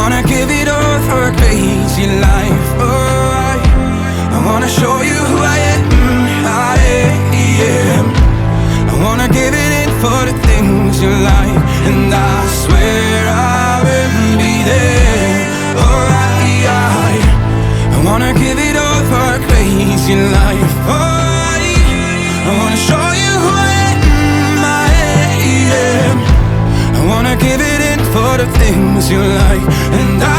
wanna give it all for a crazy life. Oh, I wanna show you who I am. I wanna give it in for the things you like, and I swear I will be there. Oh, I wanna give it all for a crazy life. Oh, I wanna show you who I am. I wanna give it in for the things you like, and